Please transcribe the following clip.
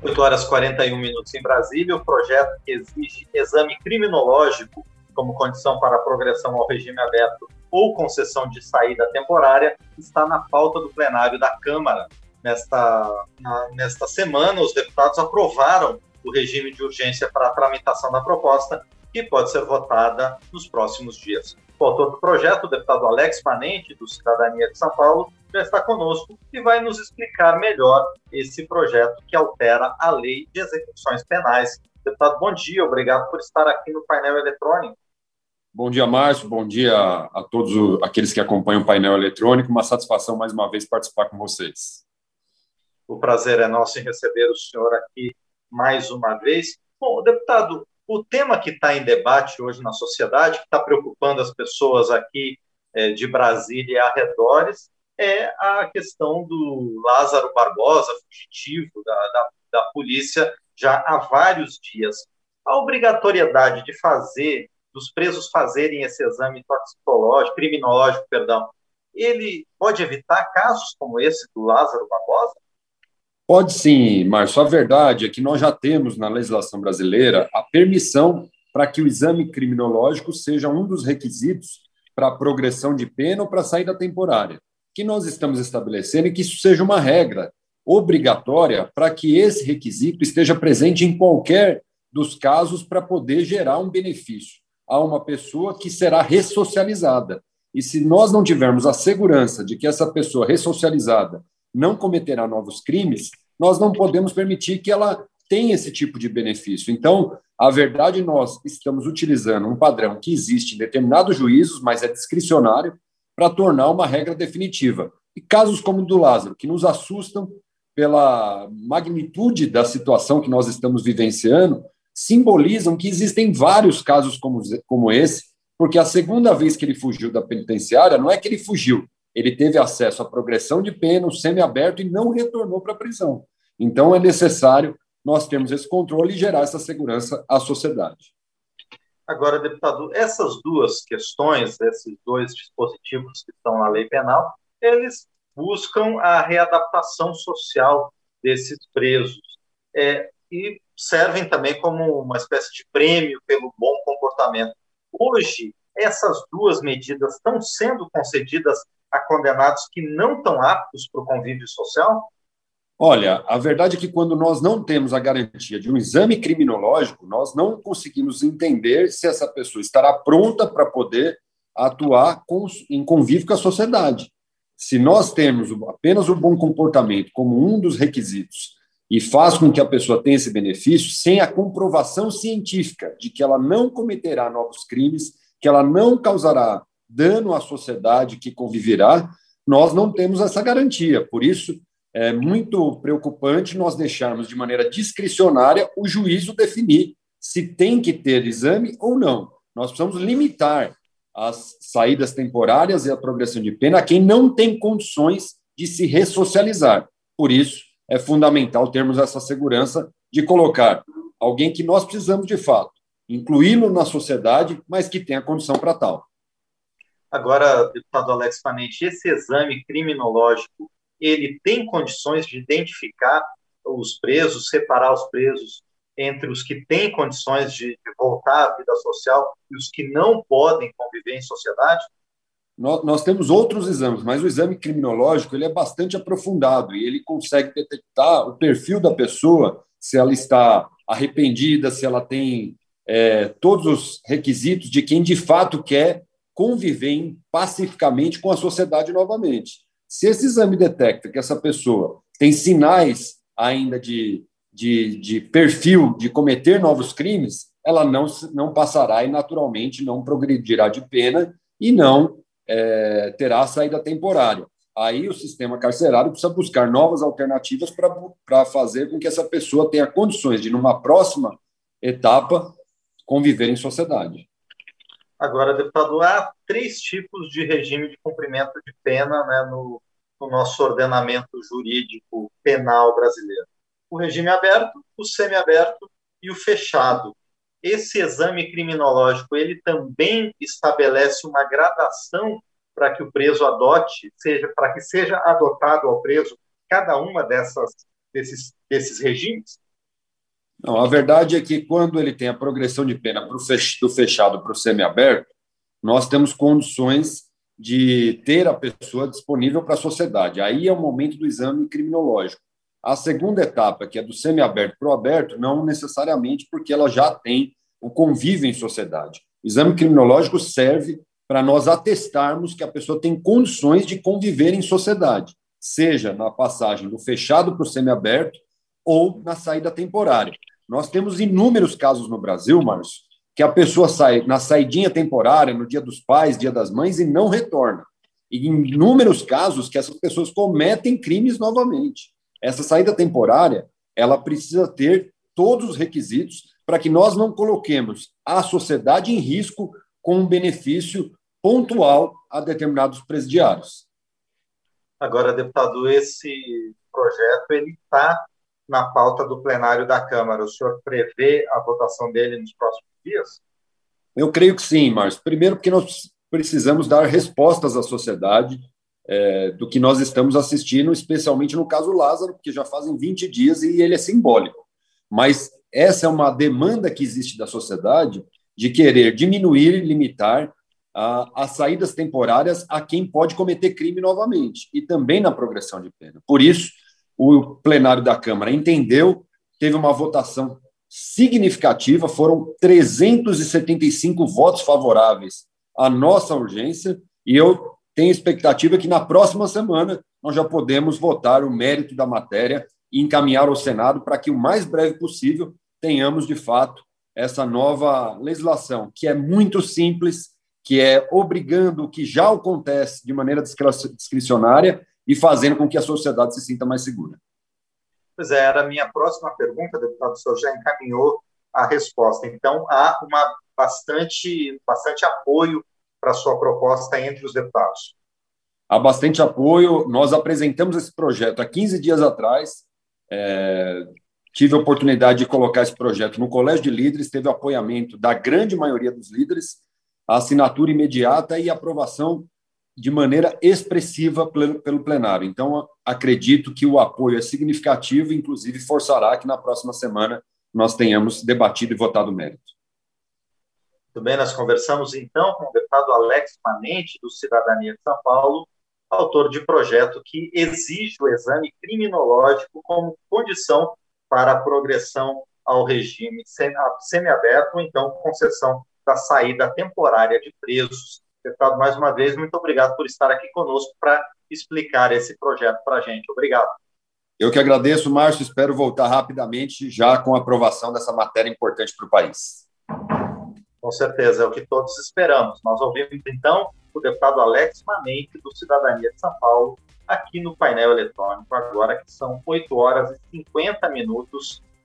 8h41 em Brasília. O projeto que exige exame criminológico como condição para a progressão ao regime aberto ou concessão de saída temporária está na pauta do plenário da Câmara. Nesta semana, os deputados aprovaram o regime de urgência para a tramitação da proposta, que pode ser votada nos próximos dias. O autor do projeto, o deputado Alex Manente, do Cidadania de São Paulo, já está conosco e vai nos explicar melhor esse projeto que altera a Lei de Execuções Penais. Deputado, bom dia, obrigado por estar aqui no painel eletrônico. Bom dia, Márcio, bom dia a todos aqueles que acompanham o painel eletrônico. Uma satisfação, mais uma vez, participar com vocês. O prazer é nosso em receber o senhor aqui mais uma vez. Bom, deputado, o tema que está em debate hoje na sociedade, que está preocupando as pessoas aqui de Brasília e arredores, é a questão do Lázaro Barbosa, fugitivo da polícia já há vários dias. A obrigatoriedade dos presos fazerem esse exame criminológico, ele pode evitar casos como esse do Lázaro Barbosa? Pode sim, Márcio. A verdade é que nós já temos na legislação brasileira a permissão para que o exame criminológico seja um dos requisitos para a progressão de pena ou para a saída temporária. Que nós estamos estabelecendo que isso seja uma regra obrigatória para que esse requisito esteja presente em qualquer dos casos para poder gerar um benefício a uma pessoa que será ressocializada. E se nós não tivermos a segurança de que essa pessoa ressocializada não cometerá novos crimes, nós não podemos permitir que ela tenha esse tipo de benefício. Então, a verdade, nós estamos utilizando um padrão que existe em determinados juízos, mas é discricionário, para tornar uma regra definitiva. E casos como o do Lázaro, que nos assustam pela magnitude da situação que nós estamos vivenciando, simbolizam que existem vários casos como esse, porque a segunda vez que ele fugiu da penitenciária, não é que ele fugiu, ele teve acesso à progressão de pena, o semiaberto, e não retornou para a prisão. Então, é necessário nós termos esse controle e gerar essa segurança à sociedade. Agora, deputado, essas duas questões, esses dois dispositivos que estão na lei penal, eles buscam a readaptação social desses presos e servem também como uma espécie de prêmio pelo bom comportamento. Hoje, essas duas medidas estão sendo concedidas a condenados que não estão aptos para o convívio social? Olha, a verdade é que quando nós não temos a garantia de um exame criminológico, nós não conseguimos entender se essa pessoa estará pronta para poder atuar em convívio com a sociedade. Se nós temos apenas o bom comportamento como um dos requisitos e faz com que a pessoa tenha esse benefício, sem a comprovação científica de que ela não cometerá novos crimes, que ela não causará dano à sociedade que conviverá, nós não temos essa garantia. Por isso, é muito preocupante nós deixarmos de maneira discricionária o juízo definir se tem que ter exame ou não. Nós precisamos limitar as saídas temporárias e a progressão de pena a quem não tem condições de se ressocializar. Por isso, é fundamental termos essa segurança de colocar alguém que nós precisamos de fato, incluí-lo na sociedade, mas que tenha condição para tal. Agora, deputado Alex Manente, esse exame criminológico, ele tem condições de identificar os presos, separar os presos entre os que têm condições de voltar à vida social e os que não podem conviver em sociedade? Nós temos outros exames, mas o exame criminológico ele é bastante aprofundado e ele consegue detectar o perfil da pessoa, se ela está arrependida, se ela tem todos os requisitos de quem de fato quer conviver pacificamente com a sociedade novamente. Se esse exame detecta que essa pessoa tem sinais ainda de perfil de cometer novos crimes, ela não passará e, naturalmente, não progredirá de pena e não terá saída temporária. Aí o sistema carcerário precisa buscar novas alternativas para fazer com que essa pessoa tenha condições de, numa próxima etapa, conviver em sociedade. Agora, deputado, há 3 tipos de regime de cumprimento de pena, né, no nosso ordenamento jurídico penal brasileiro. O regime aberto, o semiaberto e o fechado. Esse exame criminológico, ele também estabelece uma gradação para que o preso adote, para que seja adotado ao preso cada uma desses regimes? Não, a verdade é que quando ele tem a progressão de pena do fechado para o semiaberto, nós temos condições de ter a pessoa disponível para a sociedade. Aí é o momento do exame criminológico. A segunda etapa, que é do semiaberto para o aberto, não necessariamente, porque ela já tem o convívio em sociedade. O exame criminológico serve para nós atestarmos que a pessoa tem condições de conviver em sociedade, seja na passagem do fechado para o semiaberto ou na saída temporária. Nós temos inúmeros casos no Brasil, Márcio, que a pessoa sai na saidinha temporária, no Dia dos Pais, Dia das Mães, e não retorna. E em inúmeros casos que essas pessoas cometem crimes novamente. Essa saída temporária, ela precisa ter todos os requisitos para que nós não coloquemos a sociedade em risco com um benefício pontual a determinados presidiários. Agora, deputado, esse projeto ele está na pauta do plenário da Câmara. O senhor prevê a votação dele nos próximos dias? Eu creio que sim, Márcio. Primeiro, porque nós precisamos dar respostas à sociedade do que nós estamos assistindo, especialmente no caso Lázaro, porque já fazem 20 dias e ele é simbólico. Mas essa é uma demanda que existe da sociedade de querer diminuir e limitar as saídas temporárias a quem pode cometer crime novamente, e também na progressão de pena. Por isso, o plenário da Câmara entendeu, teve uma votação significativa, foram 375 votos favoráveis à nossa urgência, e eu tenho expectativa que na próxima semana nós já podemos votar o mérito da matéria e encaminhar ao Senado para que o mais breve possível tenhamos, de fato, essa nova legislação, que é muito simples, que é obrigando o que já acontece de maneira discricionária e fazendo com que a sociedade se sinta mais segura. Pois é, era a minha próxima pergunta, deputado, o senhor já encaminhou a resposta. Então, há bastante apoio para a sua proposta entre os deputados. Há bastante apoio. Nós apresentamos esse projeto há 15 dias atrás. Tive a oportunidade de colocar esse projeto no Colégio de Líderes, teve apoiamento da grande maioria dos líderes, a assinatura imediata e aprovação de maneira expressiva pelo plenário. Então, acredito que o apoio é significativo e, inclusive, forçará que na próxima semana nós tenhamos debatido e votado o mérito. Muito bem, nós conversamos, então, com o deputado Alex Manente, do Cidadania de São Paulo, autor de projeto que exige o exame criminológico como condição para a progressão ao regime semiaberto ou, então, concessão da saída temporária de presos. Deputado, mais uma vez, muito obrigado por estar aqui conosco para explicar esse projeto para a gente. Obrigado. Eu que agradeço, Márcio. Espero voltar rapidamente já com a aprovação dessa matéria importante para o país. Com certeza, é o que todos esperamos. Nós ouvimos, então, o deputado Alex Manente, do Cidadania de São Paulo, aqui no painel eletrônico, agora que são 8 horas e 50 minutos